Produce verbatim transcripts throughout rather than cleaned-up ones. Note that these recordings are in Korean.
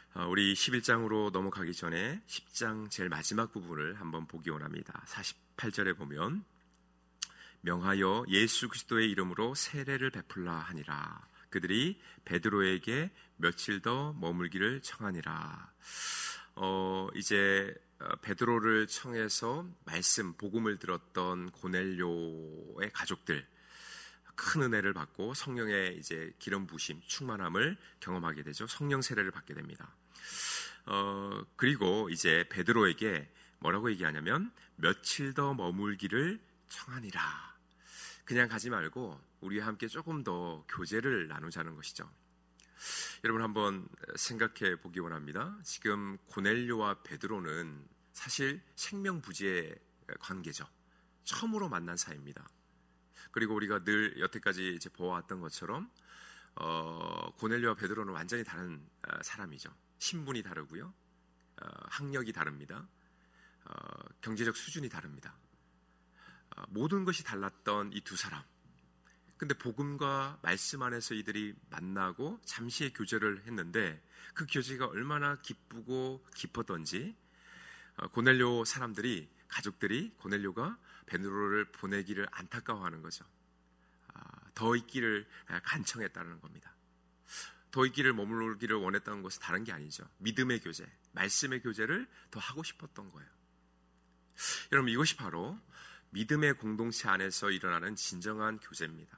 우리 십일 장으로 넘어가기 전에 십 장 제일 마지막 부분을 한번 보기 원합니다. 사십팔 절에 보면 명하여 예수 그리스도의 이름으로 세례를 베풀라 하니라. 그들이 베드로에게 며칠 더 머물기를 청하니라. 어, 이제 베드로를 청해서 말씀, 복음을 들었던 고넬료의 가족들 큰 은혜를 받고 성령의 이제 기름 부심, 충만함을 경험하게 되죠. 성령 세례를 받게 됩니다. 어, 그리고 이제 베드로에게 뭐라고 얘기하냐면 며칠 더 머물기를 청하니라. 그냥 가지 말고 우리와 함께 조금 더 교제를 나누자는 것이죠. 여러분 한번 생각해 보기 원합니다. 지금 고넬료와 베드로는 사실 생명부지의 관계죠. 처음으로 만난 사이입니다. 그리고 우리가 늘 여태까지 이제 보아왔던 것처럼 어, 고넬료와 베드로는 완전히 다른 어, 사람이죠. 신분이 다르고요, 어, 학력이 다릅니다. 어, 경제적 수준이 다릅니다. 어, 모든 것이 달랐던 이 두 사람. 근데 복음과 말씀 안에서 이들이 만나고 잠시의 교제를 했는데 그 교제가 얼마나 기쁘고 깊었던지 어, 고넬료 사람들이, 가족들이 고넬료가 베드로를 보내기를 안타까워하는 거죠. 아, 더 있기를 간청했다는 겁니다. 더 있기를 머물기를 원했다는 것은 다른 게 아니죠. 믿음의 교제, 말씀의 교제를 더 하고 싶었던 거예요. 여러분 이것이 바로 믿음의 공동체 안에서 일어나는 진정한 교제입니다.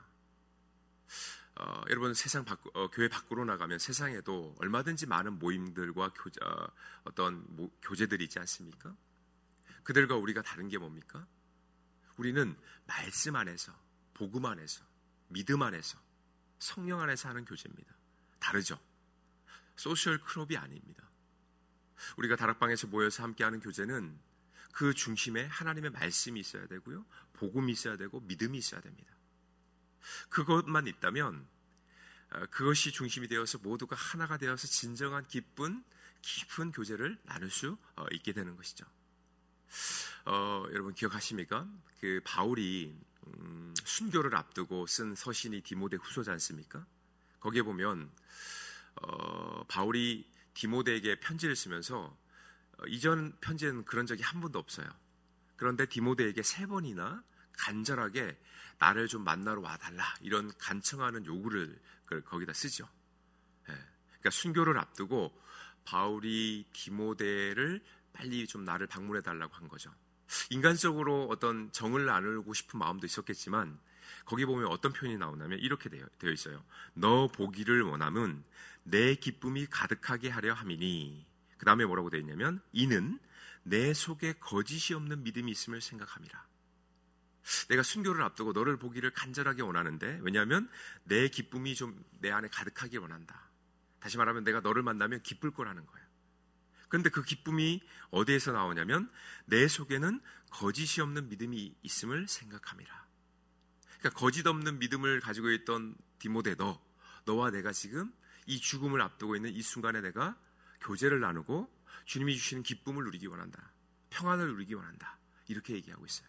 어, 여러분 세상 밖, 어, 교회 밖으로 나가면 세상에도 얼마든지 많은 모임들과 교제, 어, 어떤 모, 교제들이 있지 않습니까? 그들과 우리가 다른 게 뭡니까? 우리는 말씀 안에서, 복음 안에서, 믿음 안에서, 성령 안에서 하는 교제입니다. 다르죠. 소셜 클럽이 아닙니다. 우리가 다락방에서 모여서 함께하는 교제는 그 중심에 하나님의 말씀이 있어야 되고요, 복음이 있어야 되고 믿음이 있어야 됩니다. 그것만 있다면 그것이 중심이 되어서 모두가 하나가 되어서 진정한 기쁜 깊은 교제를 나눌 수 있게 되는 것이죠. 어, 여러분 기억하십니까? 그 바울이 음, 순교를 앞두고 쓴 서신이 디모데 후서지 않습니까? 거기에 보면 어, 바울이 디모데에게 편지를 쓰면서 어, 이전 편지는 그런 적이 한 번도 없어요. 그런데 디모데에게 세 번이나 간절하게 나를 좀 만나러 와달라 이런 간청하는 요구를 거기다 쓰죠. 예. 그러니까 순교를 앞두고 바울이 디모데를 빨리 좀 나를 방문해 달라고 한 거죠. 인간적으로 어떤 정을 나누고 싶은 마음도 있었겠지만 거기 보면 어떤 표현이 나오냐면 이렇게 되어, 되어 있어요. 너 보기를 원함은 내 기쁨이 가득하게 하려 함이니, 그 다음에 뭐라고 되어 있냐면 이는 내 속에 거짓이 없는 믿음이 있음을 생각함이라. 내가 순교를 앞두고 너를 보기를 간절하게 원하는데, 왜냐하면 내 기쁨이 좀 내 안에 가득하게 원한다. 다시 말하면 내가 너를 만나면 기쁠 거라는 거예요. 그런데 그 기쁨이 어디에서 나오냐면 내 속에는 거짓이 없는 믿음이 있음을 생각함이라. 그러니까 거짓 없는 믿음을 가지고 있던 디모데, 너, 너와 내가 지금 이 죽음을 앞두고 있는 이 순간에 내가 교제를 나누고 주님이 주시는 기쁨을 누리기 원한다. 평안을 누리기 원한다. 이렇게 얘기하고 있어요.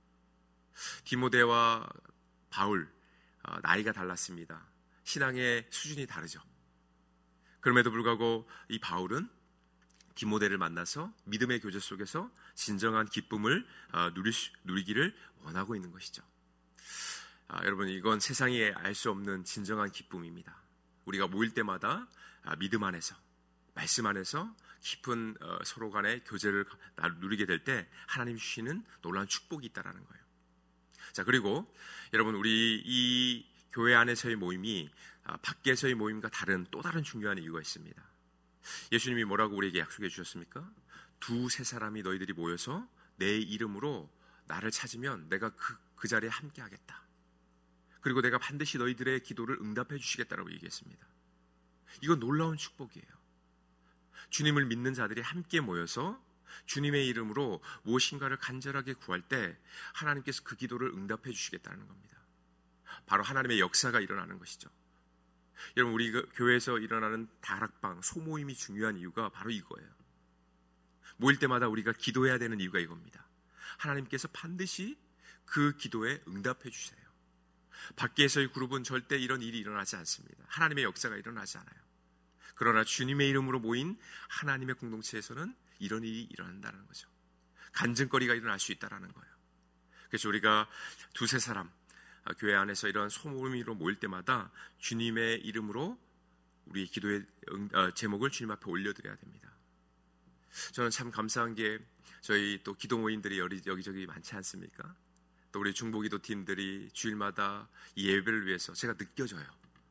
디모데와 바울, 어, 나이가 달랐습니다. 신앙의 수준이 다르죠. 그럼에도 불구하고 이 바울은 디모데를 만나서 믿음의 교제 속에서 진정한 기쁨을 어, 누리, 누리기를 원하고 있는 것이죠. 아, 여러분 이건 세상이 알 수 없는 진정한 기쁨입니다. 우리가 모일 때마다 아, 믿음 안에서, 말씀 안에서 깊은 어, 서로 간의 교제를 누리게 될 때 하나님 주시는 놀라운 축복이 있다는 거예요. 자, 그리고 여러분 우리 이 교회 안에서의 모임이 아, 밖에서의 모임과 다른 또 다른 중요한 이유가 있습니다. 예수님이 뭐라고 우리에게 약속해 주셨습니까? 두세 사람이 너희들이 모여서 내 이름으로 나를 찾으면 내가 그, 그 자리에 함께 하겠다. 그리고 내가 반드시 너희들의 기도를 응답해 주시겠다라고 얘기했습니다. 이건 놀라운 축복이에요. 주님을 믿는 자들이 함께 모여서 주님의 이름으로 무엇인가를 간절하게 구할 때 하나님께서 그 기도를 응답해 주시겠다는 겁니다. 바로 하나님의 역사가 일어나는 것이죠. 여러분 우리 그 교회에서 일어나는 다락방, 소모임이 중요한 이유가 바로 이거예요. 모일 때마다 우리가 기도해야 되는 이유가 이겁니다. 하나님께서 반드시 그 기도에 응답해 주세요. 밖에서의 그룹은 절대 이런 일이 일어나지 않습니다. 하나님의 역사가 일어나지 않아요. 그러나 주님의 이름으로 모인 하나님의 공동체에서는 이런 일이 일어난다는 거죠. 간증거리가 일어날 수 있다는 거예요. 그래서 우리가 두세 사람 교회 안에서 이런 소모임으로 모일 때마다 주님의 이름으로 우리 기도의 제목을 주님 앞에 올려드려야 됩니다. 저는 참 감사한 게 저희 또 기도 모임들이 여기저기 많지 않습니까? 또 우리 중보기도 팀들이 주일마다 이 예배를 위해서 제가 느껴져요.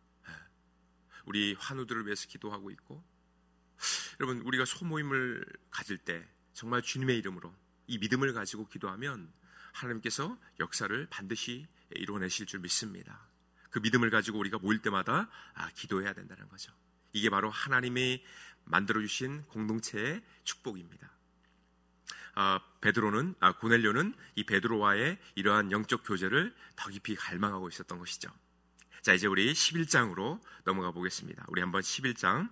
우리 환우들을 위해서 기도하고 있고, 여러분 우리가 소모임을 가질 때 정말 주님의 이름으로 이 믿음을 가지고 기도하면 하나님께서 역사를 반드시 이루어내실 줄 믿습니다. 그 믿음을 가지고 우리가 모일 때마다 아, 기도해야 된다는 거죠. 이게 바로 하나님이 만들어주신 공동체의 축복입니다. 아, 베드로는, 아, 고넬료는 이 베드로와의 이러한 영적 교제를 더 깊이 갈망하고 있었던 것이죠. 자, 이제 우리 십일 장으로 넘어가 보겠습니다. 우리 한번 십일 장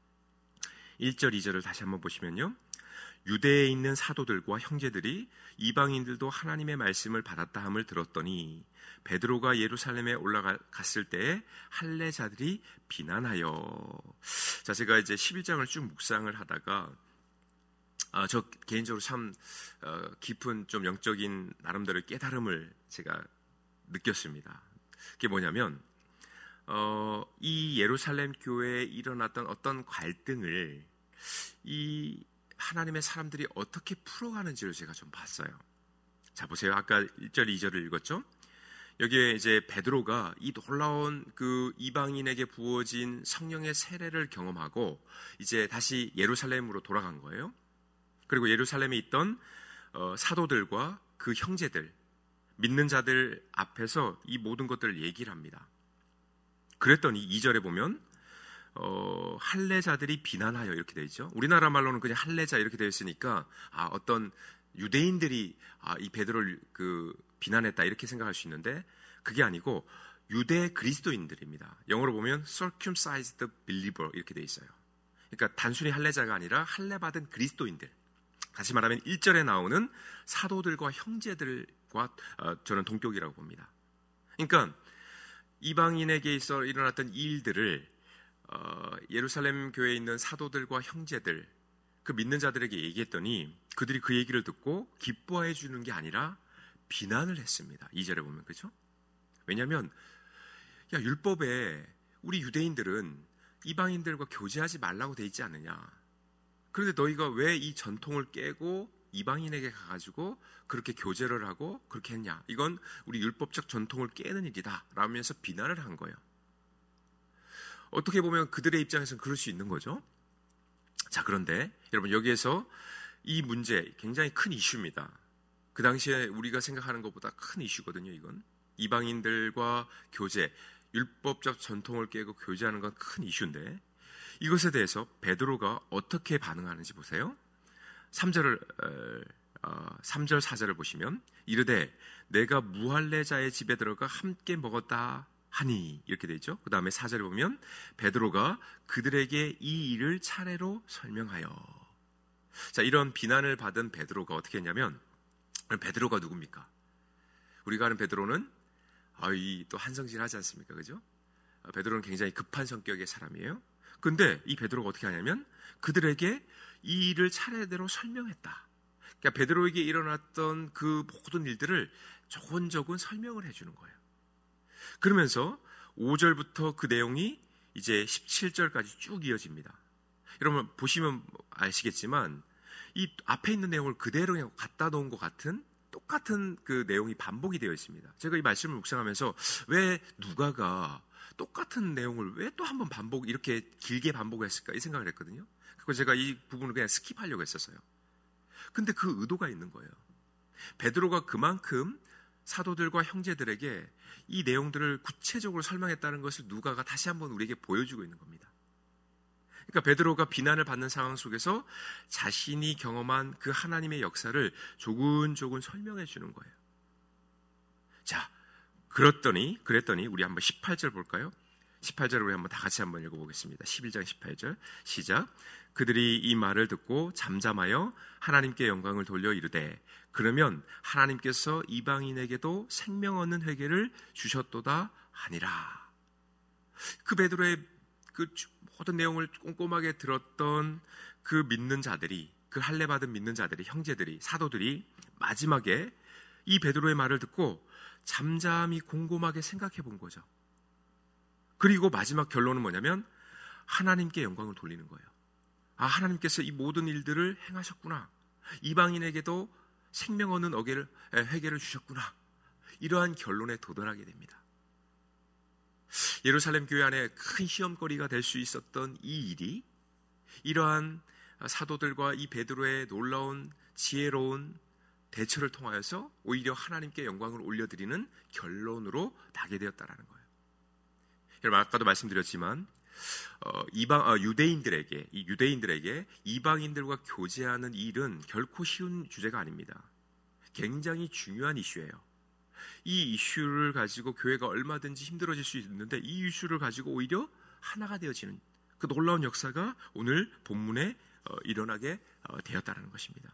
일 절 이 절을 다시 한번 보시면요. 유대에 있는 사도들과 형제들이 이방인들도 하나님의 말씀을 받았다 함을 들었더니 베드로가 예루살렘에 올라갔을 때에 할례자들이 비난하여. 자, 제가 이제 십일 장을 쭉 묵상을 하다가 아, 저 개인적으로 참 어, 깊은 좀 영적인 나름대로의 깨달음을 제가 느꼈습니다. 그게 뭐냐면 어, 이 예루살렘 교회에 일어났던 어떤 갈등을 이 하나님의 사람들이 어떻게 풀어가는지를 제가 좀 봤어요. 자, 보세요. 아까 일 절 이 절을 읽었죠? 여기에 이제 베드로가 이 놀라운 그 이방인에게 부어진 성령의 세례를 경험하고 이제 다시 예루살렘으로 돌아간 거예요. 그리고 예루살렘에 있던 어, 사도들과 그 형제들, 믿는 자들 앞에서 이 모든 것들을 얘기를 합니다. 그랬더니 이 절에 보면 어, 할례자들이 비난하여 이렇게 되어 있죠. 우리나라 말로는 그냥 할례자 이렇게 되어 있으니까 아, 어떤 유대인들이 아, 이 베드로를 그 비난했다 이렇게 생각할 수 있는데 그게 아니고 유대 그리스도인들입니다. 영어로 보면 circumcised believer 이렇게 되어 있어요. 그러니까 단순히 할례자가 아니라 할례 받은 그리스도인들. 다시 말하면 일 절에 나오는 사도들과 형제들과 어, 저는 동격이라고 봅니다. 그러니까 이방인에게 있어 일어났던 일들을 어, 예루살렘 교회에 있는 사도들과 형제들, 그 믿는 자들에게 얘기했더니 그들이 그 얘기를 듣고 기뻐해 주는 게 아니라 비난을 했습니다. 이 절에 보면 그렇죠? 왜냐하면 야, 율법에 우리 유대인들은 이방인들과 교제하지 말라고 돼 있지 않느냐. 그런데 너희가 왜 이 전통을 깨고 이방인에게 가가지고 그렇게 교제를 하고 그렇게 했냐. 이건 우리 율법적 전통을 깨는 일이다 라면서 비난을 한 거예요. 어떻게 보면 그들의 입장에서는 그럴 수 있는 거죠. 자, 그런데 여러분 여기에서 이 문제 굉장히 큰 이슈입니다. 그 당시에 우리가 생각하는 것보다 큰 이슈거든요. 이건 이방인들과 교제, 율법적 전통을 깨고 교제하는 건 큰 이슈인데 이것에 대해서 베드로가 어떻게 반응하는지 보세요. 삼 절을 어, 삼 절 사 절을 보시면 이르되 내가 무할례자의 집에 들어가 함께 먹었다 하니 이렇게 되어 있죠. 그 다음에 사 절에 보면 베드로가 그들에게 이 일을 차례로 설명하여. 자, 이런 비난을 받은 베드로가 어떻게 했냐면 베드로가 누굽니까? 우리가 아는 베드로는 아, 이 또 한성질하지 않습니까? 그죠? 베드로는 굉장히 급한 성격의 사람이에요. 근데 이 베드로가 어떻게 하냐면 그들에게 이 일을 차례대로 설명했다. 그러니까 베드로에게 일어났던 그 모든 일들을 조곤조곤 설명을 해주는 거예요. 그러면서 오 절부터 그 내용이 이제 십칠 절까지 쭉 이어집니다. 여러분 보시면 아시겠지만 이 앞에 있는 내용을 그대로 그냥 갖다 놓은 것 같은 똑같은 그 내용이 반복이 되어 있습니다. 제가 이 말씀을 묵상하면서 왜 누가가 똑같은 내용을 왜 또 한 번 반복 이렇게 길게 반복했을까 이 생각을 했거든요. 그래서 제가 이 부분을 그냥 스킵하려고 했었어요. 근데 그 의도가 있는 거예요. 베드로가 그만큼 사도들과 형제들에게 이 내용들을 구체적으로 설명했다는 것을 누가가 다시 한번 우리에게 보여주고 있는 겁니다. 그러니까 베드로가 비난을 받는 상황 속에서 자신이 경험한 그 하나님의 역사를 조근조근 설명해 주는 거예요. 자, 그랬더니 그랬더니 우리 한번 십팔 절 볼까요? 십팔 절을 우리 한번 다 같이 한번 읽어보겠습니다. 십일 장 십팔 절 시작. 그들이 이 말을 듣고 잠잠하여 하나님께 영광을 돌려 이르되 그러면 하나님께서 이방인에게도 생명 얻는 회개를 주셨도다 하니라. 그 베드로의 그 모든 내용을 꼼꼼하게 들었던 그 믿는 자들이, 그 할례 받은 믿는 자들이, 형제들이, 사도들이 마지막에 이 베드로의 말을 듣고 잠잠히 곰곰하게 생각해 본 거죠. 그리고 마지막 결론은 뭐냐면 하나님께 영광을 돌리는 거예요. 아, 하나님께서 이 모든 일들을 행하셨구나. 이방인에게도 생명 얻는 어계를, 회개를 주셨구나. 이러한 결론에 도달하게 됩니다. 예루살렘 교회 안에 큰 시험거리가 될 수 있었던 이 일이 이러한 사도들과 이 베드로의 놀라운 지혜로운 대처를 통하여서 오히려 하나님께 영광을 올려드리는 결론으로 나게 되었다라는 거예요. 여러분, 아까도 말씀드렸지만 어, 이방 어, 유대인들에게 이 유대인들에게 이방인들과 교제하는 일은 결코 쉬운 주제가 아닙니다. 굉장히 중요한 이슈예요. 이 이슈를 가지고 교회가 얼마든지 힘들어질 수 있는데 이 이슈를 가지고 오히려 하나가 되어지는 그 놀라운 역사가 오늘 본문에 어, 일어나게 어, 되었다는 것입니다.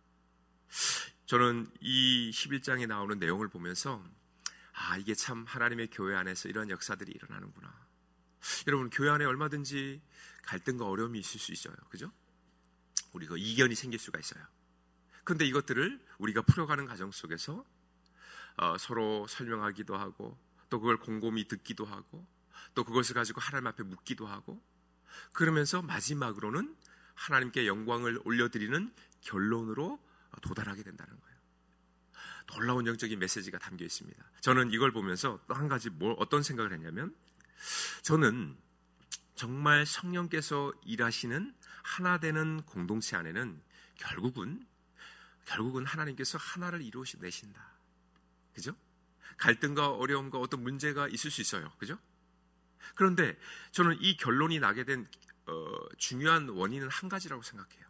저는 이 십일 장에 나오는 내용을 보면서 아, 이게 참 하나님의 교회 안에서 이런 역사들이 일어나는구나. 여러분, 교회 안에 얼마든지 갈등과 어려움이 있을 수 있어요. 그죠? 우리가 이견이 생길 수가 있어요. 그런데 이것들을 우리가 풀어가는 과정 속에서 어, 서로 설명하기도 하고 또 그걸 곰곰이 듣기도 하고 또 그것을 가지고 하나님 앞에 묻기도 하고 그러면서 마지막으로는 하나님께 영광을 올려드리는 결론으로 도달하게 된다는 거예요. 놀라운 영적인 메시지가 담겨 있습니다. 저는 이걸 보면서 또 한 가지 뭘 어떤 생각을 했냐면 저는 정말 성령께서 일하시는 하나 되는 공동체 안에는 결국은 결국은 하나님께서 하나를 이루어내신다. 그죠? 갈등과 어려움과 어떤 문제가 있을 수 있어요. 그죠? 그런데 저는 이 결론이 나게 된 어, 중요한 원인은 한 가지라고 생각해요.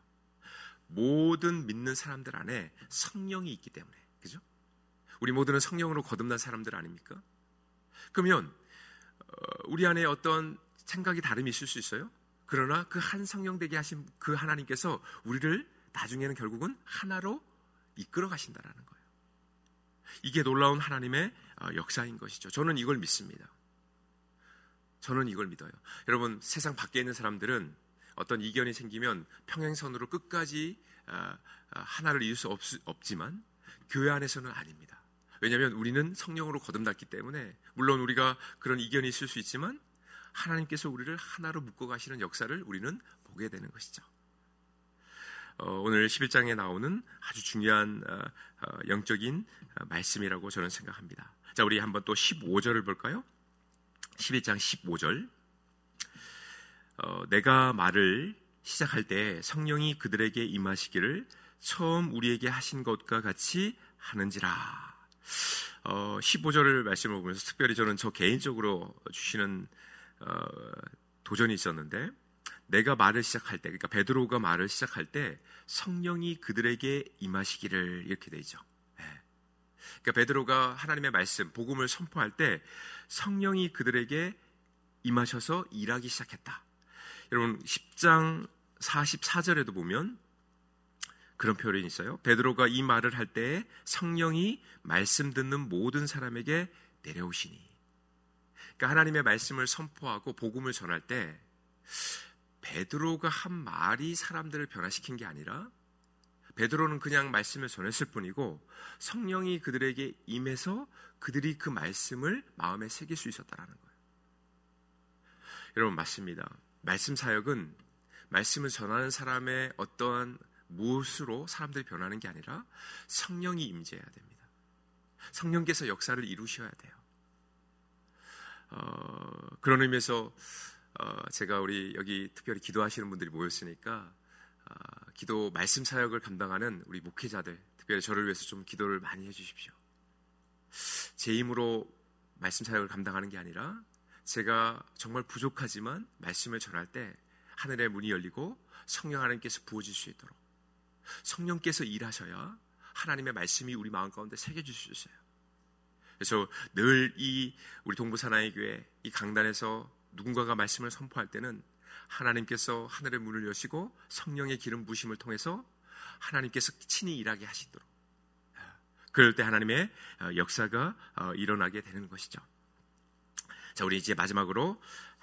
모든 믿는 사람들 안에 성령이 있기 때문에. 그죠? 우리 모두는 성령으로 거듭난 사람들 아닙니까? 그러면 어, 우리 안에 어떤 생각이 다름이 있을 수 있어요. 그러나 그 한 성령 되게 하신 그 하나님께서 우리를 나중에는 결국은 하나로 이끌어 가신다라는 거예요. 이게 놀라운 하나님의 역사인 것이죠. 저는 이걸 믿습니다. 저는 이걸 믿어요. 여러분, 세상 밖에 있는 사람들은 어떤 이견이 생기면 평행선으로 끝까지 하나를 이룰 수 없, 없지만 교회 안에서는 아닙니다. 왜냐하면 우리는 성령으로 거듭났기 때문에 물론 우리가 그런 이견이 있을 수 있지만 하나님께서 우리를 하나로 묶어 가시는 역사를 우리는 보게 되는 것이죠. 어, 오늘 십일 장에 나오는 아주 중요한 어, 어, 영적인 어, 말씀이라고 저는 생각합니다. 자, 우리 한번 또 십오 절을 볼까요? 십일 장 십오 절. 어, 내가 말을 시작할 때 성령이 그들에게 임하시기를 처음 우리에게 하신 것과 같이 하는지라. 어, 십오 절을 말씀을 보면서 특별히 저는 저 개인적으로 주시는 어, 도전이 있었는데 내가 말을 시작할 때, 그러니까 베드로가 말을 시작할 때 성령이 그들에게 임하시기를 이렇게 돼 있죠. 네. 그러니까 베드로가 하나님의 말씀, 복음을 선포할 때 성령이 그들에게 임하셔서 일하기 시작했다. 여러분 십 장 사십사 절에도 보면 그런 표현이 있어요. 베드로가 이 말을 할 때에 성령이 말씀 듣는 모든 사람에게 내려오시니. 그러니까 하나님의 말씀을 선포하고 복음을 전할 때 베드로가 한 말이 사람들을 변화시킨 게 아니라 베드로는 그냥 말씀을 전했을 뿐이고 성령이 그들에게 임해서 그들이 그 말씀을 마음에 새길 수 있었다라는 거예요. 여러분 맞습니다. 말씀 사역은 말씀을 전하는 사람의 어떠한 무엇으로 사람들이 변하는 게 아니라 성령이 임재해야 됩니다. 성령께서 역사를 이루셔야 돼요. 어, 그런 의미에서 어, 제가 우리 여기 특별히 기도하시는 분들이 모였으니까 어, 기도 말씀 사역을 감당하는 우리 목회자들 특별히 저를 위해서 좀 기도를 많이 해주십시오. 제 힘으로 말씀 사역을 감당하는 게 아니라 제가 정말 부족하지만 말씀을 전할 때 하늘의 문이 열리고 성령 하나님께서 부어질 수 있도록 성령께서 일하셔야 하나님의 말씀이 우리 마음 가운데 새겨질 수 있어요. 그래서 늘 이 우리 동부사나이 교회 이 강단에서 누군가가 말씀을 선포할 때는 하나님께서 하늘의 문을 여시고 성령의 기름 부으심을 통해서 하나님께서 친히 일하게 하시도록 그럴 때 하나님의 역사가 일어나게 되는 것이죠. 자, 우리 이제 마지막으로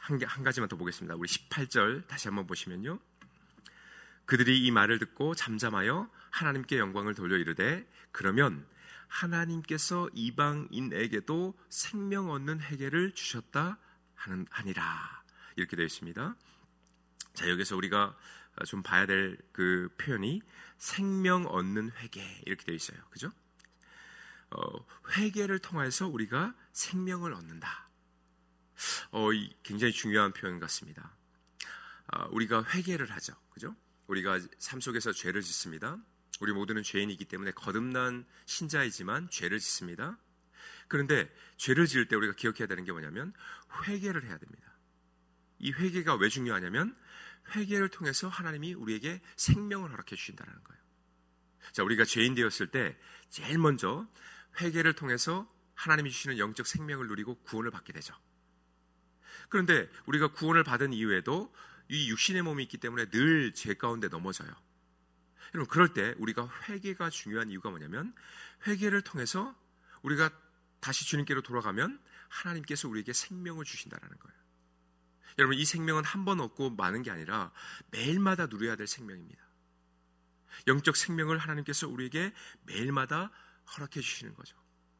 한, 한 가지만 더 보겠습니다. 우리 십팔 절 다시 한번 보시면요. 그들이 이 말을 듣고 잠잠하여 하나님께 영광을 돌려 이르되 그러면 하나님께서 이방인에게도 생명 얻는 회개를 주셨다 하는 하니라. 이렇게 되어 있습니다. 자, 여기서 우리가 좀 봐야 될 그 표현이 생명 얻는 회개 이렇게 되어 있어요. 그죠? 어, 회개를 통해서 우리가 생명을 얻는다. 어, 이 굉장히 중요한 표현 같습니다. 어, 우리가 회개를 하죠. 그죠? 우리가 삶 속에서 죄를 짓습니다. 우리 모두는 죄인이기 때문에 거듭난 신자이지만 죄를 짓습니다. 그런데 죄를 지을 때 우리가 기억해야 되는 게 뭐냐면 회개를 해야 됩니다. 이 회개가 왜 중요하냐면 회개를 통해서 하나님이 우리에게 생명을 허락해 주신다는 거예요. 자, 우리가 죄인 되었을 때 제일 먼저 회개를 통해서 하나님이 주시는 영적 생명을 누리고 구원을 받게 되죠. 그런데 우리가 구원을 받은 이후에도 이 육신의 몸이 있기 때문에 늘 죄 가운데 넘어져요. 여러분, 그럴 때 우리가 회개가 중요한 이유가 뭐냐면 회개를 통해서 우리가 다시 주님께로 돌아가면 하나님께서 우리에게 생명을 주신다는 거예요. 여러분, 이 생명은 한 번 얻고 마는 게 아니라 매일마다 누려야 될 생명입니다. 영적 생명을 하나님께서 우리에게 매일마다 허락해 주시는 거죠.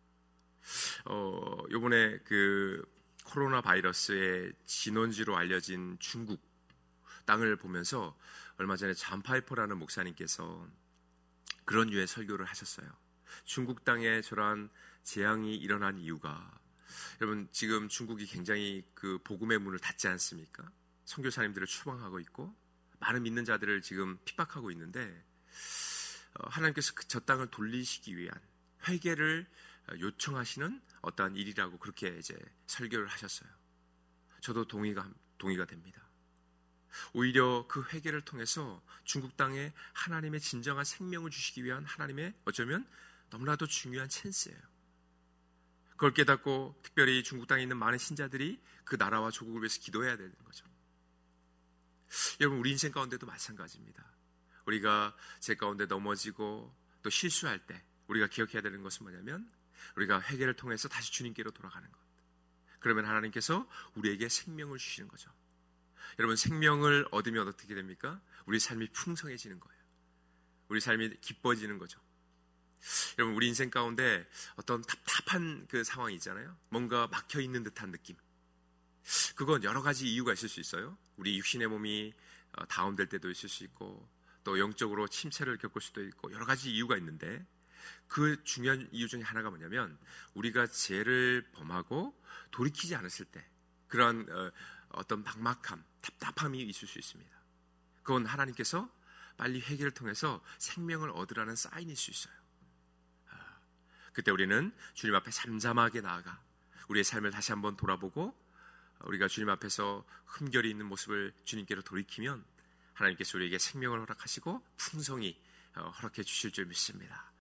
어, 요번에 그 코로나 바이러스의 진원지로 알려진 중국 땅을 보면서 얼마 전에 잔파이퍼라는 목사님께서 그런 류의 설교를 하셨어요. 중국 땅에 저러한 재앙이 일어난 이유가, 여러분 지금 중국이 굉장히 그 복음의 문을 닫지 않습니까? 선교사님들을 추방하고 있고 많은 믿는 자들을 지금 핍박하고 있는데 어, 하나님께서 그 저 땅을 돌리시기 위한 회개를 요청하시는 어떠한 일이라고 그렇게 이제 설교를 하셨어요. 저도 동의가 동의가 됩니다. 오히려 그 회개를 통해서 중국 땅에 하나님의 진정한 생명을 주시기 위한 하나님의 어쩌면 너무나도 중요한 찬스예요. 그걸 깨닫고 특별히 중국 땅에 있는 많은 신자들이 그 나라와 조국을 위해서 기도해야 되는 거죠. 여러분, 우리 인생 가운데도 마찬가지입니다. 우리가 죄 가운데 넘어지고 또 실수할 때 우리가 기억해야 되는 것은 뭐냐면 우리가 회개를 통해서 다시 주님께로 돌아가는 것. 그러면 하나님께서 우리에게 생명을 주시는 거죠. 여러분, 생명을 얻으면 어떻게 됩니까? 우리 삶이 풍성해지는 거예요. 우리 삶이 기뻐지는 거죠. 여러분, 우리 인생 가운데 어떤 답답한 그 상황이 있잖아요. 뭔가 막혀있는 듯한 느낌. 그건 여러 가지 이유가 있을 수 있어요. 우리 육신의 몸이 다운될 때도 있을 수 있고 또 영적으로 침체를 겪을 수도 있고 여러 가지 이유가 있는데 그 중요한 이유 중에 하나가 뭐냐면 우리가 죄를 범하고 돌이키지 않았을 때 그런 어떤 막막함, 답답함이 있을 수 있습니다. 그건 하나님께서 빨리 회개를 통해서 생명을 얻으라는 사인일 수 있어요. 그때 우리는 주님 앞에 잠잠하게 나아가 우리의 삶을 다시 한번 돌아보고 우리가 주님 앞에서 흠결이 있는 모습을 주님께로 돌이키면 하나님께서 우리에게 생명을 허락하시고 풍성히 허락해 주실 줄 믿습니다.